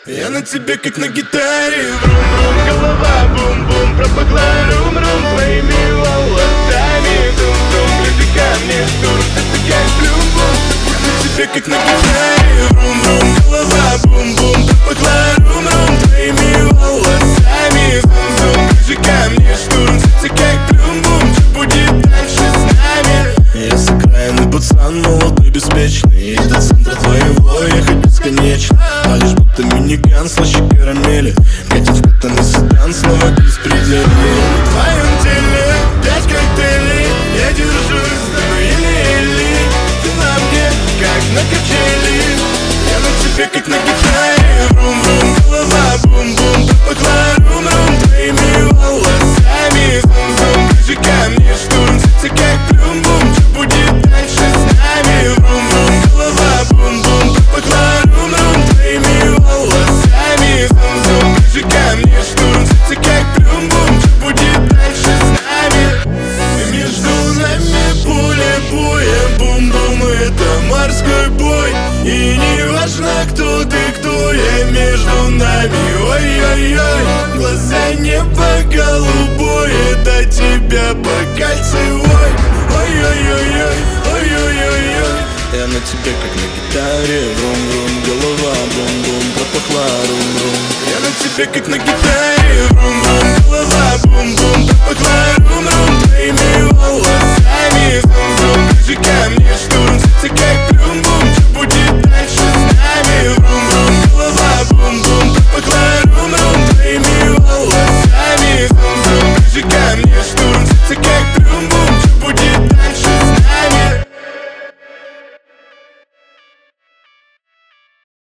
Я на тебе как на гитаре. Врум-врум, голова, бум-бум, пропахла рум-рум твоими волосами. Тум-тум, ближе ко мне, штурм, ты как плюм-бум. Я на тебе как на гитаре. Врум-врум, голова, бум-бум, пропахла рум-рум твоими волосами. Тум-тум, ближе ко мне, штурм, ты как плюм-бум. Что будет дальше с нами? Я сыгранный пацан, молодой, беспечный. И до центра твоего ехать бесконечно. А лишь будто миниган, слаще карамели. Катит вкатанный седан, снова беспредельный. В твоем теле 5 коктейлей. Я держусь, да ну еле-еле. Ты на мне, как на качели. Я на тебе, как на гитаре. Врум-врум, голова, бум-бум, пропахла рум-рум твоими волосами. Зум-зум, ближе ко мне, штурм, ты как плюм-бум. Что будет дальше с нами? Врум-врум, голова, бум-бум, пропахла рум-рум твоими волосами. Зум-зум, ближе ко мне, штурм, ты как плюм-бум. Что будет дальше с нами? Между нами поле боя, бум-бум, это морской бой. И не важно, кто ты, кто я, между нами, ой-ой-ой. Глаза небо голубое, до тебя по кольцевой. Ой-ой-ой-ой, ой-ой-ой-ой. Я на тебе как на гитаре. Врум-врум, голова, бум-бум, пропахла рум-рум. Я на тебе как на гитаре. Врум-врум, голова, бум-бум, пропахла рум-рум твоими волосами. Зум-зум, ближе ко мне.